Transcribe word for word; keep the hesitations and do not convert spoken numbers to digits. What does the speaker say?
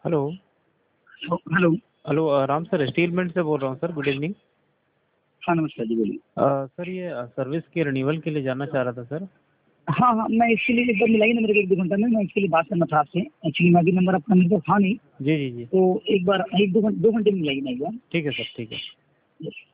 Hello. Hello. Hello uh, Ram sir steel mill से बोल रहा हूँ सर, गुड इवनिंग। हाँ नमस्कार जी, बोलिए। अ, सर ये अ, सर्विस के रिन्यूअल के लिए जानना चाह रहा था सर। हाँ हाँ, मैं इसके लिए एक बार मिलाइए ना मेरे को एक दो घंटा में, मैं इसके लिए बात करना था आपसे। एक्चुअली मैं अभी नंबर आपका मेरे पास था नहीं, जी जी जी। तो एक बार एक दो घंटे दो घंटे में मिलाइए ना एक बार। ठीक है सर, ठीक है।